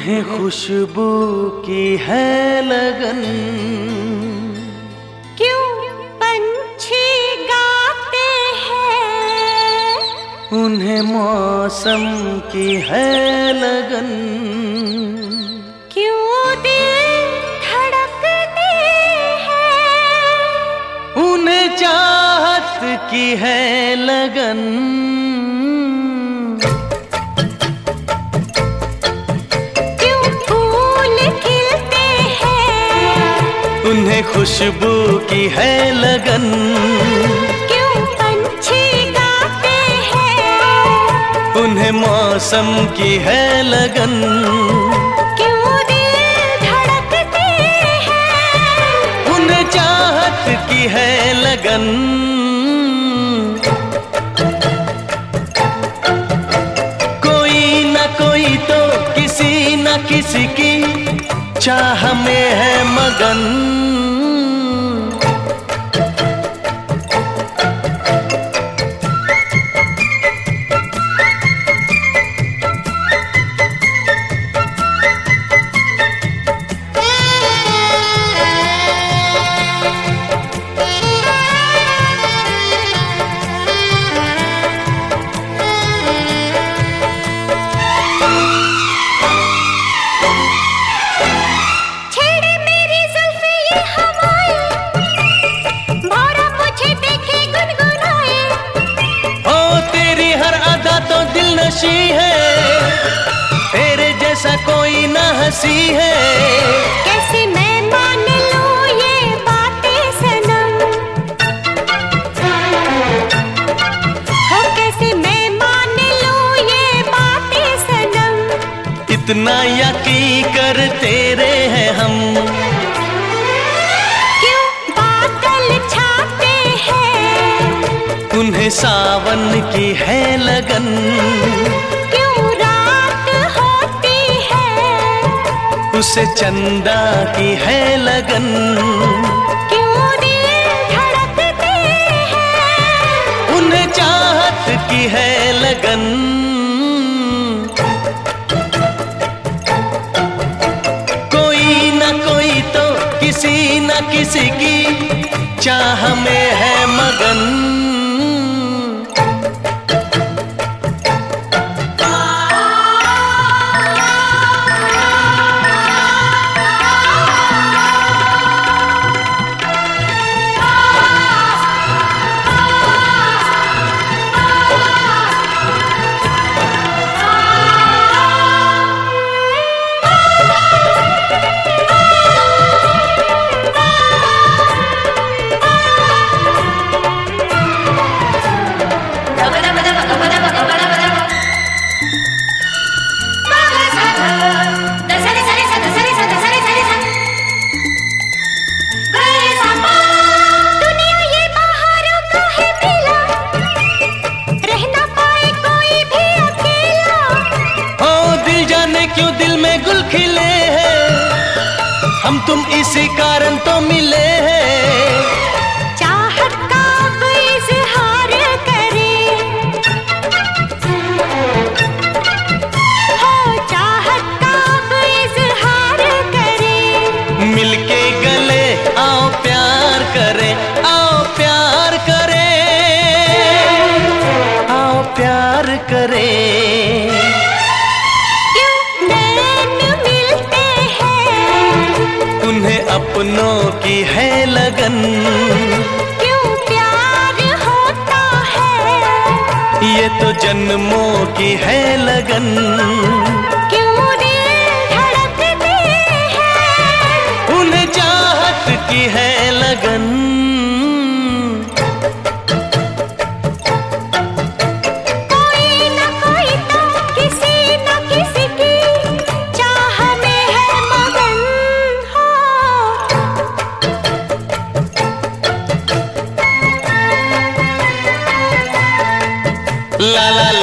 उन्हें खुशबू की है लगन, क्यों पंछी गाते हैं, उन्हें मौसम की है लगन, क्यों दिल धड़कते हैं, उन्हें चाहत की है लगन, उन्हें खुशबू की है लगन, क्यों पंछी गाते हैं, उन्हें मौसम की है लगन, क्यों दिल धड़कते हैं, उन्हें चाहत की है लगन। कोई ना कोई तो किसी न किसी की चाह में है मगन, है तेरे जैसा कोई ना हंसी है। कैसे मैं मान लूं ये बातें सनम, हो कैसे मैं मान लूं ये बातें सनम, इतना यकीन कर तेरे हैं हम, क्यों बादल छाते हैं, उन्हें सावन की है लगन, उसे चंदा की है लगन, क्यों दिल धड़कते हैं, उन्हें चाहत की है लगन। कोई ना कोई तो किसी न किसी की चाह में है मगन, क्यों दिल में गुल खिले हैं, हम तुम इसी कारण तो मिले हैं। चाहत का अब इज़हार करें, हो चाहत का अब इज़हार करें, मिलके गले आओ प्यार करें, आओ प्यार करें, आओ प्यार करें। उन्हें अपनों की है लगन, क्यों प्यार होता है, ये तो जन्मों की है लगन, क्यों दिल धड़कते हैं, उन्हें चाहत की है लगन। कोई ना कोई तो किसी न किसी की चाह में है मगन, ला ला